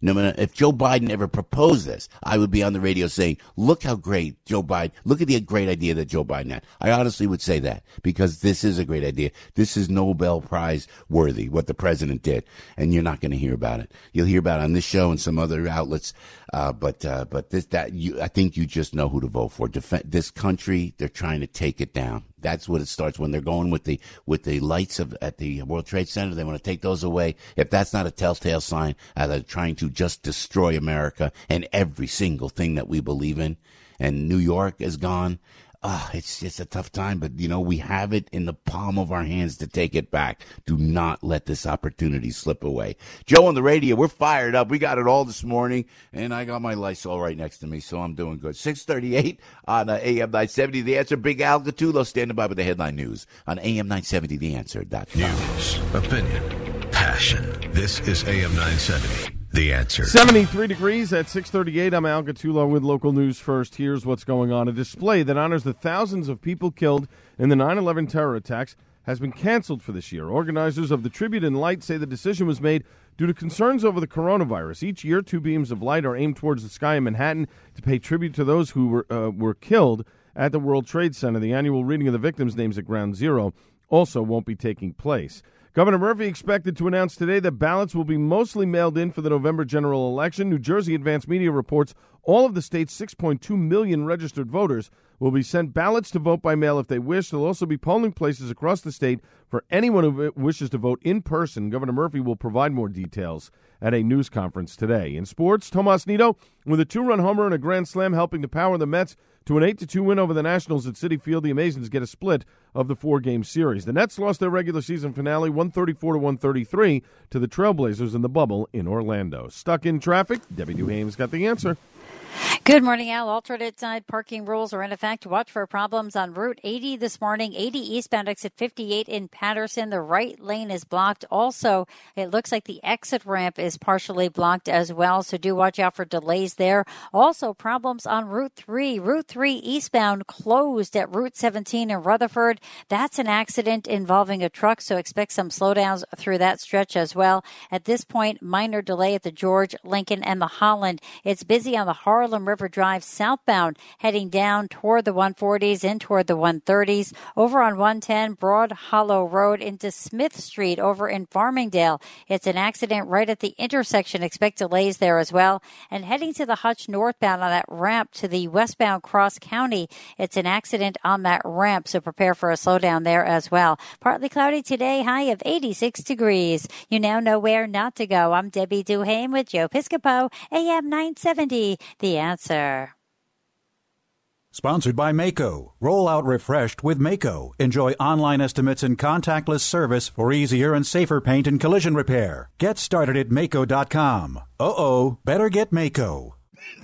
No matter if Joe Biden ever proposed this, I would be on the radio saying, look how great Joe Biden, look at the great idea that Joe Biden had. I honestly would say that because this is a great idea. This is Nobel Prize worthy, what the president did. And you're not going to hear about it. You'll hear about it on this show and some other outlets. Uh, but, uh, but this, that, you, I think you just know who to vote for. Def- this country, they're trying to take it down. That's what it starts when they're going with the with the lights of at the World Trade Center. They want to take those away. If that's not a telltale sign that they're trying to just destroy America and every single thing that we believe in, and New York is gone, ah, it's it's a tough time. But you know we have it in the palm of our hands to take it back. Do not let this opportunity slip away. Joe on the radio, we're fired up. We got it all this morning, and I got my Lysol right next to me, so I'm doing good. six thirty-eight on uh, A M nine seventy. The Answer. Big Al Gattulo standing by with the headline news on A M nine seventy. The Answer. News, opinion, passion. This is A M nine seventy. The Answer. seventy-three degrees at six thirty-eight. I'm Al Gattulo with local news first. Here's what's going on. A display that honors the thousands of people killed in the nine eleven terror attacks has been canceled for this year. Organizers of the Tribute in Light say the decision was made due to concerns over the coronavirus. Each year, two beams of light are aimed towards the sky in Manhattan to pay tribute to those who were, uh, were killed at the World Trade Center. The annual reading of the victims' names at Ground Zero also won't be taking place. Governor Murphy expected to announce today that ballots will be mostly mailed in for the November general election. New Jersey Advanced Media reports all of the state's six point two million registered voters will be sent ballots to vote by mail if they wish. There'll also be polling places across the state for anyone who wishes to vote in person. Governor Murphy will provide more details at a news conference today. In sports, Tomas Nido with a two-run homer and a grand slam helping to power the Mets to an eight to two win over the Nationals at Citi Field. The Amazons get a split of the four-game series. The Nets lost their regular season finale one thirty-four to one thirty-three to the Trailblazers in the bubble in Orlando. Stuck in traffic? Debbie Duhame's got the answer. Good morning, Al. Alternate side parking rules are in effect. Watch for problems on Route eighty this morning. eighty eastbound exit fifty-eight in Patterson. The right lane is blocked. Also, it looks like the exit ramp is partially blocked as well, so do watch out for delays there. Also, problems on Route three. Route three eastbound closed at Route seventeen in Rutherford. That's an accident involving a truck, so expect some slowdowns through that stretch as well. At this point, minor delay at the George, Lincoln, and the Holland. It's busy on the Harlem River Drive southbound, heading down toward the one forties and toward the one thirties. Over on one ten Broad Hollow Road into Smith Street over in Farmingdale. It's an accident right at the intersection. Expect delays there as well. And heading to the Hutch northbound on that ramp to the westbound Cross County. It's an accident on that ramp, so prepare for a slowdown there as well. Partly cloudy today, high of eighty-six degrees. You now know where not to go. I'm Debbie Duhame with Joe Piscopo, A M nine seventy. The Answer. Sponsored by Maaco. Roll out refreshed with Maaco. Enjoy online estimates and contactless service for easier and safer paint and collision repair. Get started at Maaco dot com. Uh-oh, better get Maaco.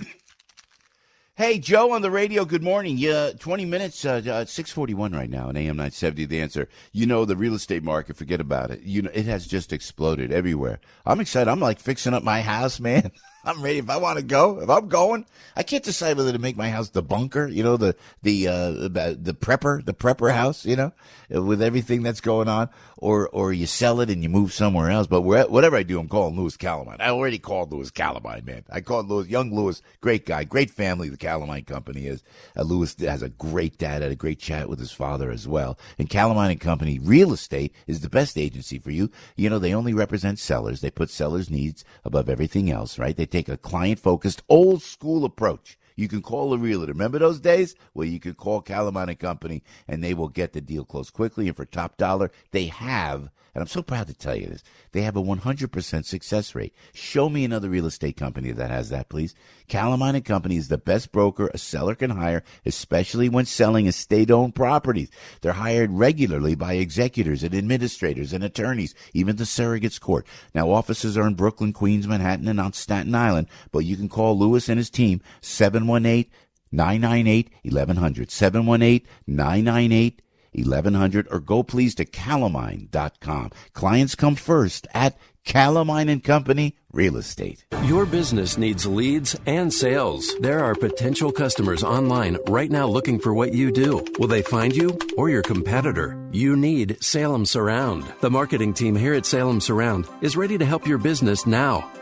Hey, Joe on the radio, good morning. Yeah, twenty minutes, uh, uh, six forty-one right now on A M nine seventy, The Answer. You know, the real estate market, forget about it. You know, it has just exploded everywhere. I'm excited. I'm like fixing up my house, man. I'm ready. If I want to go, if I'm going, I can't decide whether to make my house the bunker, you know, the, the, uh, the, the prepper, the prepper house, you know, with everything that's going on, or, or you sell it and you move somewhere else. But whatever I do, I'm calling Louis Calamine. I already called Louis Calamine, man. I called Louis, young Louis, great guy, great family. The Calamine Company is. Uh, Louis has a great dad, had a great chat with his father as well. And Calamine and Company Real Estate is the best agency for you. You know, they only represent sellers. They put sellers' needs above everything else, right? They take a client-focused, old-school approach. You can call a realtor. Remember those days? Well, you could call Calamine and Company, and they will get the deal closed quickly. And for top dollar, they have, and I'm so proud to tell you this, they have a one hundred percent success rate. Show me another real estate company that has that, please. Calamine and Company is the best broker a seller can hire, especially when selling estate-owned properties. They're hired regularly by executors and administrators and attorneys, even the surrogates court. Now, offices are in Brooklyn, Queens, Manhattan, and on Staten Island, but you can call Louis and his team, seven one eight, nine nine eight, eleven hundred, seven one eight, nine nine eight, eleven hundred, or go please to calamine dot com. Clients come first at Calamine and Company Real Estate. Your business needs leads and sales. There are potential customers online right now looking for what you do. Will they find you or your competitor? You need Salem Surround. The marketing team here at Salem Surround is ready to help your business now.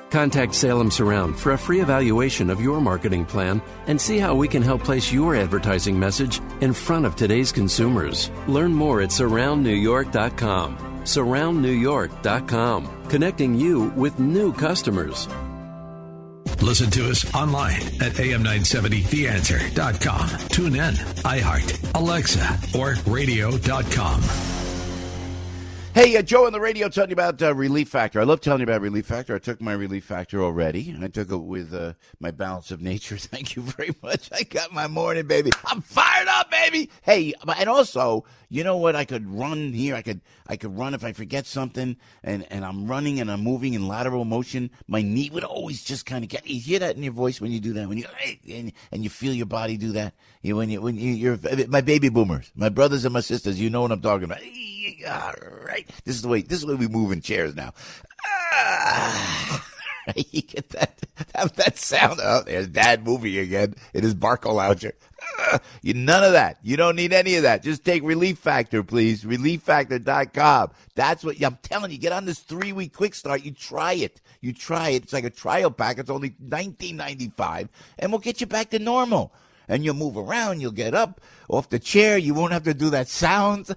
Contact Salem Surround for a free evaluation of your marketing plan and see how we can help place your advertising message in front of today's consumers. Learn more at surround new york dot com. surround new york dot com, connecting you with new customers. Listen to us online at A M nine seventy the answer dot com. Tune in, iHeart, Alexa, or radio dot com. Hey, uh, Joe on the radio telling you about uh, Relief Factor. I love telling you about Relief Factor. I took my Relief Factor already. I took it with uh, my Balance of Nature. Thank you very much. I got my morning, baby. I'm fired up, baby. Hey, and also, you know what? I could run here. I could I could run if I forget something, and, and I'm running and I'm moving in lateral motion. My knee would always just kind of get. You hear that in your voice when you do that, when you and, and you feel your body do that. You when you when you, you're my baby boomers, my brothers and my sisters. You know what I'm talking about. All right, this is the way. This is the way we move in chairs now. Ah. You get that, that that sound. Oh, there's Dad moving again in his Barco lounger. Uh, you none of that. You don't need any of that. Just take Relief Factor, please. relief factor dot com. That's what I'm telling you. Get on this three-week quick start. You try it. You try it. It's like a trial pack. It's only nineteen ninety-five, and we'll get you back to normal. And you'll move around. You'll get up off the chair. You won't have to do that sound.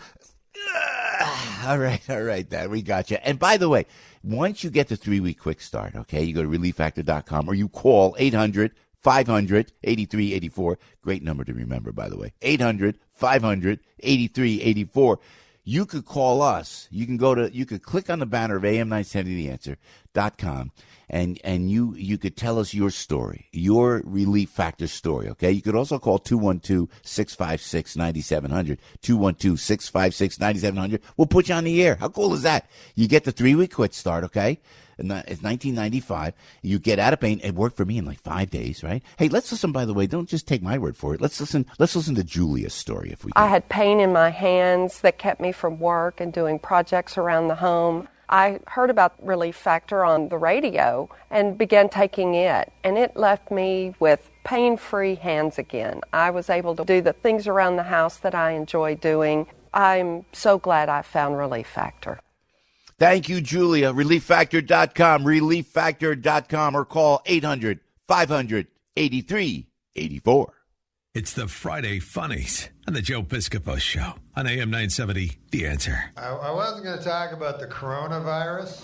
Uh, all right, all right, Dad. We got you. And by the way, once you get the three-week quick start, okay, you go to relief factor dot com or you call eight hundred, five hundred, eighty-three eighty-four. Great number to remember, by the way. eight hundred, five hundred, eighty-three eighty-four. You could call us. You can go to, you could click on the banner of A M nine seventy the answer dot com and, and you, you could tell us your story, your Relief Factor story, okay? You could also call two one two, six five six, nine seven zero zero, two one two, six five six, nine seven zero zero. We'll put you on the air. How cool is that? You get the three-week quick start, okay? And it's nineteen ninety-five. You get out of pain. It worked for me in like five days, right? Hey, let's listen, by the way. Don't just take my word for it. Let's listen Let's listen to Julia's story, if we can. I had pain in my hands that kept me from work and doing projects around the home. I heard about Relief Factor on the radio and began taking it, and it left me with pain-free hands again. I was able to do the things around the house that I enjoy doing. I'm so glad I found Relief Factor. Thank you, Julia. relief factor dot com, relief factor dot com, or call eight hundred, five hundred, eighty-three eighty-four. It's the Friday Funnies on the Joe Piscopo Show on A M nine seventy The Answer. I, I wasn't going to talk about the coronavirus.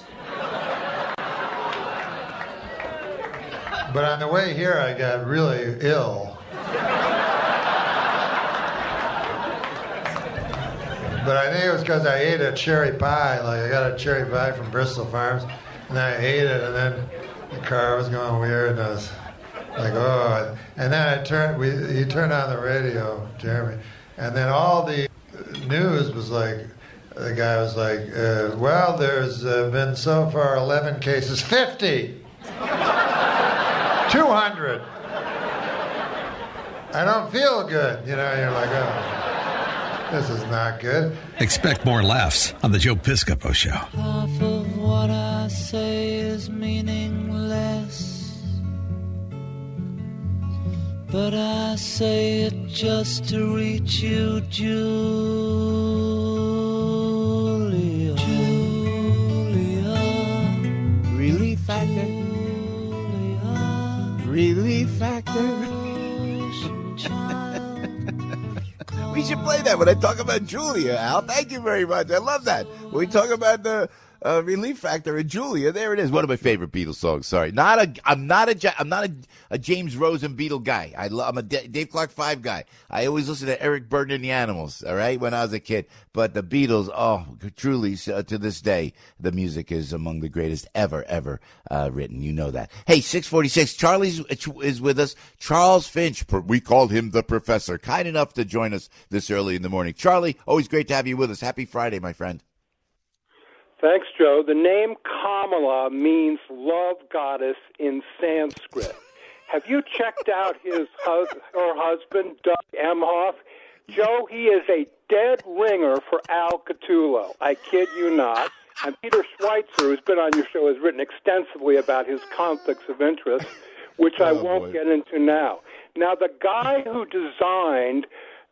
But on the way here, I got really ill. But I think it was because I ate a cherry pie. Like, I got a cherry pie from Bristol Farms, and I ate it, and then the car was going weird, and I was like, oh. And then I turned, we, he turned on the radio, Jeremy, and then all the news was like, the guy was like, uh, well, there's uh, been so far eleven cases, fifty, two hundred. I don't feel good, you know, you're like, oh. This is not good. Expect more laughs on the Joe Piscopo Show. Half of what I say is meaningless, but I say it just to reach you, Julia. Julia. Relief Factor. Julia. Relief Factor. We should play that when I talk about Julia, Al. Thank you very much. I love that. When we talk about the uh, Relief Factor and Julia, there it is. One of my favorite Beatles songs. Sorry, not a. I'm not a. I'm not a, a James Rosen Beatle guy. I love, I'm a D- Dave Clark Five guy. I always listen to Eric Burdon and the Animals. All right, when I was a kid. But the Beatles, oh, truly, uh, to this day, the music is among the greatest ever, ever uh, written. You know that. Hey, six forty-six. Charlie's is with us. Charles Finch. We called him the Professor. Kind enough to join us this early in the morning. Charlie, always great to have you with us. Happy Friday, my friend. Thanks, Joe. The name Kamala means love goddess in Sanskrit. Have you checked out his hus- her husband, Doug Emhoff? Joe, he is a dead ringer for Al Catullo. I kid you not. And Peter Schweitzer, who's been on your show, has written extensively about his conflicts of interest, which I Oh, won't boy. get into now. Now, the guy who designed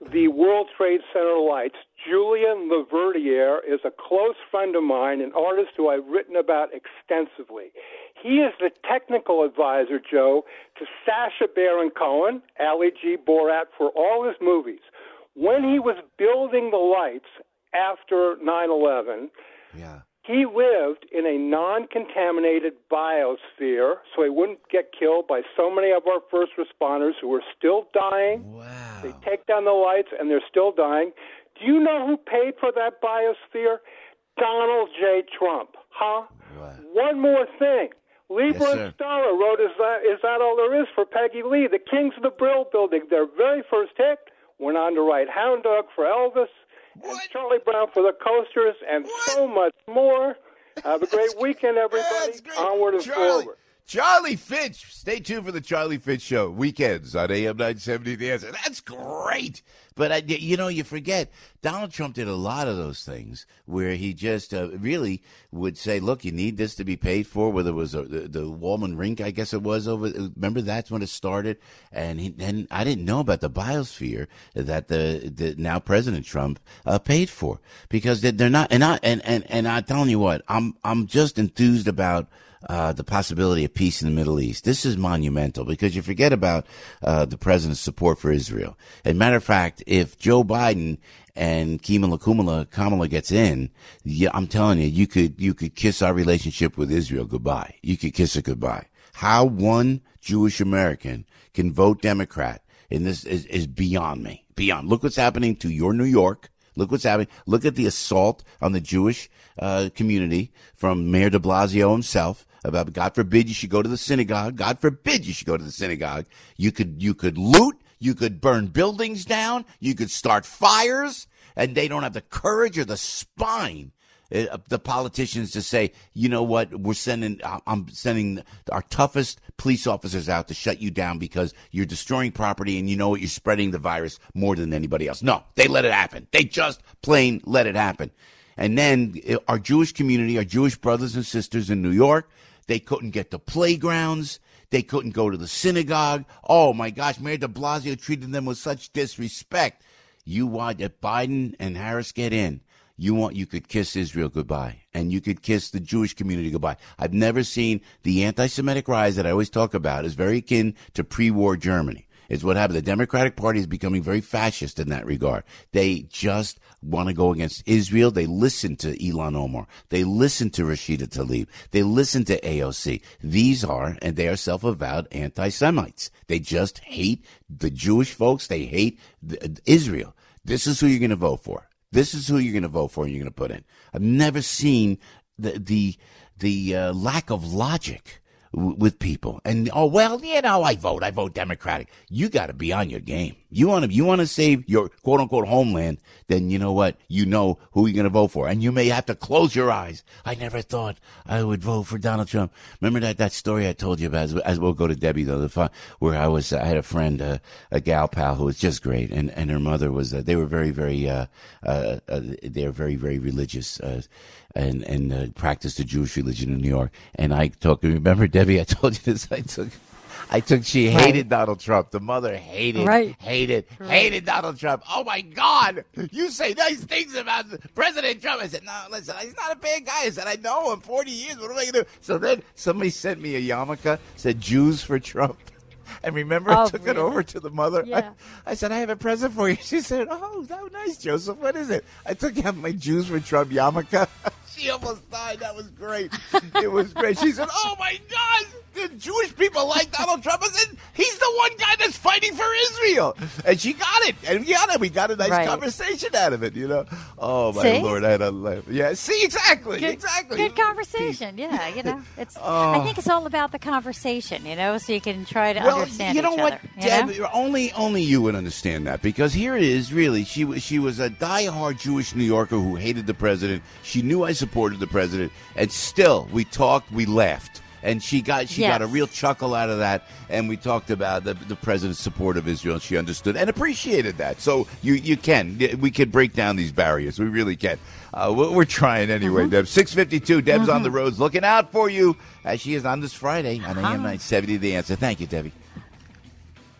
the World Trade Center lights. Julian Laverdiere is a close friend of mine, an artist who I've written about extensively. He is the technical advisor, Joe, to Sacha Baron Cohen, Ali G. Borat, for all his movies. When he was building the lights after nine eleven, yeah. he lived in a non-contaminated biosphere, so he wouldn't get killed by so many of our first responders who are still dying. Wow. They take down the lights, and they're still dying. Do you know who paid for that biosphere? Donald J. Trump. Huh? What? One more thing. Lieber Yes, and sir. Stoller wrote Is That, Is That All There Is for Peggy Lee. The Kings of the Brill Building, their very first hit, went on to write Hound Dog for Elvis, and Charlie Brown for the Coasters, and so much more. Have a great weekend, everybody. Onward and Charlie. forward. Charlie Finch. Stay tuned for the Charlie Finch Show. Weekends on A M nine seventy The Answer. That's great. But, I, you know, you forget, Donald Trump did a lot of those things where he just uh, really would say, look, you need this to be paid for, whether it was uh, the, the Wallman Rink, I guess it was. over. Remember, that's when it started. And he, and I didn't know about the biosphere that the, the now President Trump uh, paid for. Because they're, they're not, and, I, and, and, and I'm telling you what, I'm, I'm just enthused about Uh, the possibility of peace in the Middle East. This is monumental because you forget about uh, the president's support for Israel. As a matter of fact, if Joe Biden and Kamala, Kamala, Kamala gets in, yeah, I'm telling you, you could you could kiss our relationship with Israel goodbye. You could kiss it goodbye. How one Jewish American can vote Democrat in this is, is beyond me. Beyond. Look what's happening to your New York. Look what's happening. Look at the assault on the Jewish uh, community from Mayor de Blasio himself. About God forbid you should go to the synagogue. God forbid you should go to the synagogue. You could you could loot. You could burn buildings down. You could start fires, and they don't have the courage or the spine, uh, the politicians, to say, you know what, we're sending. I'm sending our toughest police officers out to shut you down because you're destroying property, and you know what, you're spreading the virus more than anybody else. No, they let it happen. They just plain let it happen. And then our Jewish community, our Jewish brothers and sisters in New York, they couldn't get to playgrounds. They couldn't go to the synagogue. Oh, my gosh, Mayor de Blasio treated them with such disrespect. You want that Biden and Harris get in. You want you could kiss Israel goodbye, and you could kiss the Jewish community goodbye. I've never seen the anti-Semitic rise that I always talk about is very akin to pre-war Germany. It's what happened. The Democratic Party is becoming very fascist in that regard. They just want to go against Israel. They listen to Ilhan Omar. They listen to Rashida Tlaib. They listen to A O C. These are, and they are self-avowed anti-Semites. They just hate the Jewish folks. They hate the, Israel. This is who you're going to vote for. This is who you're going to vote for and you're going to put in. I've never seen the the the uh, lack of logic with people. And, oh, well, you know, I vote. I vote Democratic. You got to be on your game. You want to you want to save your quote-unquote homeland, then you know what? You know who you're going to vote for. And you may have to close your eyes. I never thought I would vote for Donald Trump. Remember that, that story I told you about, as, as we'll go to Debbie, though, the fun, where I was, I had a friend, uh, a gal pal who was just great. And, and her mother was, uh, they were very, very, uh, uh, uh they were very, very religious, uh, and, and, uh, practiced the Jewish religion in New York. And I talked, remember, Debbie, I told you this, I took, I took, she hated right. Donald Trump. The mother hated, right. hated, right. hated Donald Trump. Oh, my God. You say nice things about President Trump. I said, no, listen, he's not a bad guy. I said, I know him forty years. What am I going to do? So then somebody sent me a yarmulke, said Jews for Trump. And remember, I oh, took really? it over to the mother. Yeah. I, I said, I have a present for you. She said, oh, so nice, Joseph. What is it? I took out my Jews for Trump yarmulke. She almost died. That was great. It was great. She said, oh, my God, the Jewish people like Donald Trump. I said, he's the one guy that's fighting for Israel. And she got it. And we got it. We got a nice right. conversation out of it, you know. Oh, my see? Lord. I had a laugh. Yeah, see, exactly. Good, exactly. Good conversation. Yeah, you know. It's. Oh. I think it's all about the conversation, you know, so you can try to well, understand you know each what, other. You Deb, know? only only you would understand that, because here it is, really. She was she was a diehard Jewish New Yorker who hated the president. She knew I supported the president, and still we talked, we laughed, and she got she yes. got a real chuckle out of that. And we talked about the, the president's support of Israel. She understood and appreciated that. So you you can we can break down these barriers. We really can. Uh, we're, we're trying anyway, mm-hmm. Deb. six fifty-two. Deb's mm-hmm. on the roads, looking out for you as she is on this Friday on uh-huh. A M nine seventy. The Answer. Thank you, Debbie.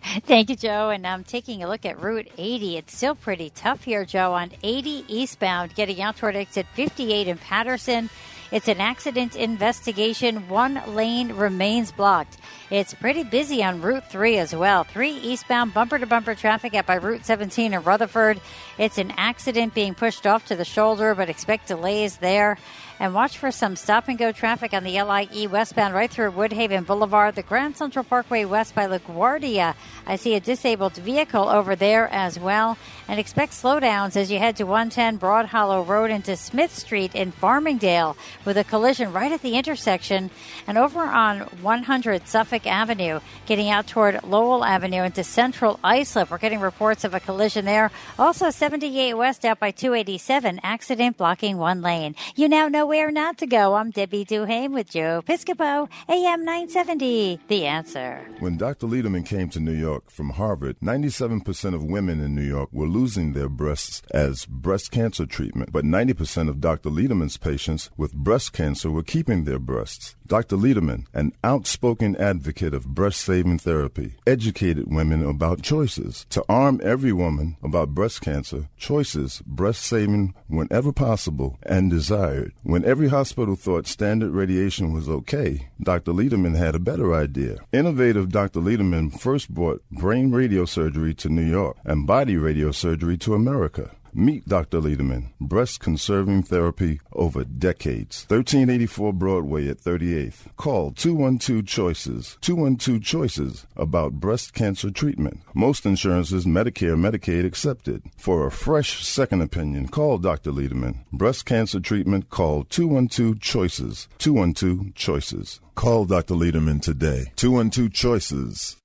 Thank you, Joe. And I'm taking a look at Route eighty. It's still pretty tough here, Joe, on eighty eastbound, getting out toward exit fifty-eight in Patterson. It's an accident investigation. One lane remains blocked. It's pretty busy on Route three as well. Three eastbound bumper-to-bumper traffic out by Route seventeen in Rutherford. It's an accident being pushed off to the shoulder, but expect delays there. And watch for some stop-and-go traffic on the L I E westbound right through Woodhaven Boulevard, the Grand Central Parkway west by LaGuardia. I see a disabled vehicle over there as well. And expect slowdowns as you head to one ten Broad Hollow Road into Smith Street in Farmingdale with a collision right at the intersection. And over on one hundred Suffolk Avenue, getting out toward Lowell Avenue into Central Islip. We're getting reports of a collision there. Also, seventy-eight west out by two eighty-seven, accident blocking one lane. You now know where not to go. I'm Debbie Duhame with Joe Piscopo, A M nine seventy, The Answer. When Doctor Lederman came to New York from Harvard, ninety-seven percent of women in New York were losing their breasts as breast cancer treatment, but ninety percent of Doctor Lederman's patients with breast cancer were keeping their breasts. Doctor Lederman, an outspoken advocate of breast-saving therapy, educated women about choices. To arm every woman about breast cancer, choices, breast-saving whenever possible and desired. When every hospital thought standard radiation was okay, Doctor Lederman had a better idea. Innovative Doctor Lederman first brought brain radiosurgery to New York and body radiosurgery to America. Meet Doctor Lederman, breast-conserving therapy over decades. thirteen eighty-four Broadway at thirty-eighth. Call two one two choices, two one two choices about breast cancer treatment. Most insurances, Medicare, Medicaid accepted. For a fresh second opinion, call Doctor Lederman. Breast cancer treatment, call two one two choices, two one two choices. Call Doctor Lederman today. two one two choices.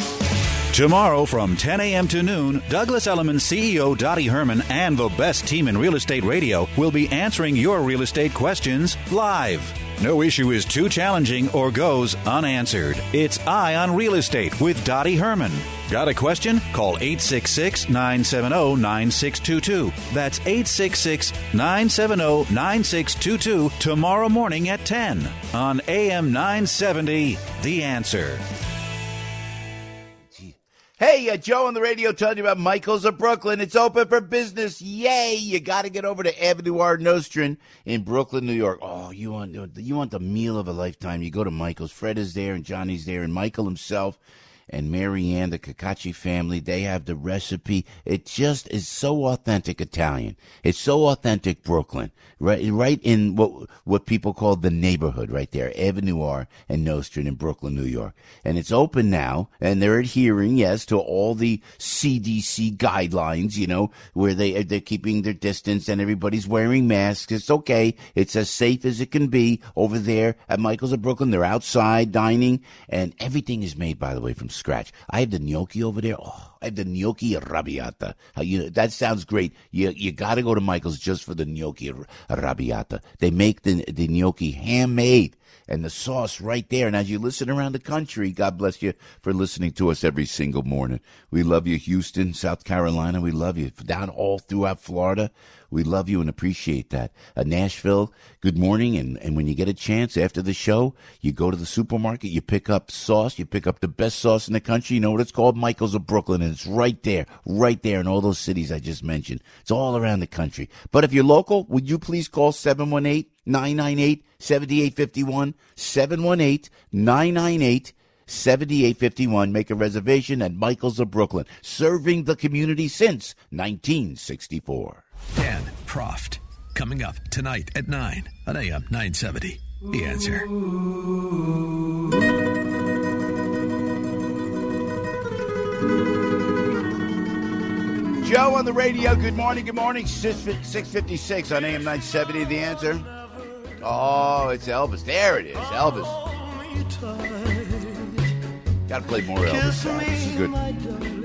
Tomorrow from ten a.m. to noon, Douglas Elliman C E O Dottie Herman and the best team in real estate radio will be answering your real estate questions live. No issue is too challenging or goes unanswered. It's Eye on Real Estate with Dottie Herman. Got a question? Call eight six six, nine seven zero, nine six two two. That's eight six six, nine seven zero, nine six two two tomorrow morning at ten on A M nine seventy, The Answer. Hey, uh, Joe on the radio telling you about Michael's of Brooklyn. It's open for business. Yay! You got to get over to Avenue R Nostrand in Brooklyn, New York. Oh, you want you want the meal of a lifetime. You go to Michael's. Fred is there and Johnny's there and Michael himself and Mary Ann, the Cacace family. They have the recipe. It just is so authentic Italian. It's so authentic Brooklyn. Right, right in what what people call the neighborhood right there, Avenue R and Nostrand in Brooklyn, New York. And it's open now, and they're adhering, yes, to all the C D C guidelines, you know, where they, they're keeping their distance and everybody's wearing masks. It's okay. It's as safe as it can be over there at Michael's of Brooklyn. They're outside dining, and everything is made, by the way, from scratch. I have the gnocchi over there. Oh, I have the gnocchi arrabbiata. How you, that sounds great. You you got to go to Michael's just for the gnocchi arrabbiata. They make the the gnocchi handmade and the sauce right there. And as you listen around the country, God bless you for listening to us every single morning. We love you, Houston, South Carolina. We love you down all throughout Florida. We love you and appreciate that. Uh, Nashville, good morning. And, and when you get a chance after the show, you go to the supermarket, you pick up sauce, you pick up the best sauce in the country. You know what it's called? Michael's of Brooklyn. And it's right there, right there in all those cities I just mentioned. It's all around the country. But if you're local, would you please call seven one eight, nine nine eight, seven eight five one, seven one eight, nine nine eight, seven eight five one. Make a reservation at Michael's of Brooklyn, serving the community since nineteen sixty-four. Dan Proft, coming up tonight at nine on A M nine seventy. The Answer. Joe on the radio, good morning, good morning. six fifty-six on A M nine seventy, The Answer. Oh, it's Elvis. There it is, Elvis. Got to play more Elvis songs. This is good.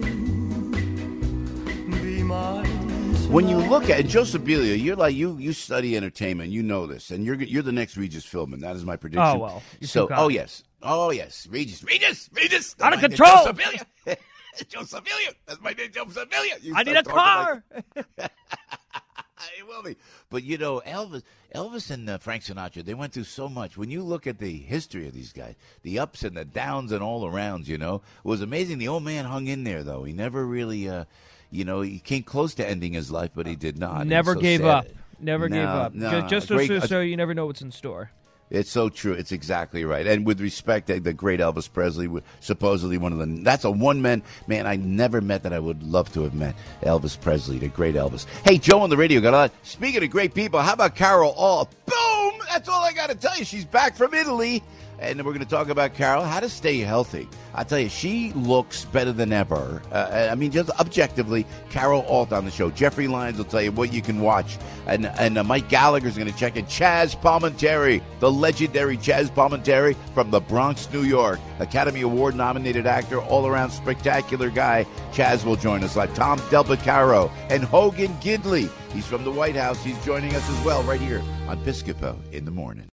When you look at it, Joe Sibilia, you're like you you study entertainment, you know this, and you're you're the next Regis Philbin. That is my prediction. Oh well. So, oh yes, oh yes, Regis, Regis, Regis, out of control. Joe Sibilia, Joe Sibilia. That's my name, Joe Sibilia. You I need a car. It will be. But, you know, Elvis Elvis and uh, Frank Sinatra, they went through so much. When you look at the history of these guys, the ups and the downs and all arounds, you know, it was amazing. The old man hung in there, though. He never really, uh, you know, he came close to ending his life, but he did not. Never so gave sad. up. Never no, gave up. No, just just great, so, uh, so you never know what's in store. It's so true. It's exactly right. And with respect to the great Elvis Presley, supposedly one of the, that's a one-man, man, I never met that I would love to have met. Elvis Presley, the great Elvis. Hey, Joe on the radio got a lot. Speaking of great people, how about Carol All? Boom! That's all I got to tell you. She's back from Italy. And we're going to talk about Carol, how to stay healthy. I tell you, she looks better than ever. Uh, I mean, just objectively, Carol Alt on the show. Jeffrey Lyons will tell you what you can watch. And and uh, Mike Gallagher's going to check in. Chaz Palminteri, the legendary Chaz Palminteri from the Bronx, New York. Academy Award-nominated actor, all-around spectacular guy. Chaz will join us, like Tom Del Beccaro and Hogan Gidley. He's from the White House. He's joining us as well right here on Piscopo in the Morning.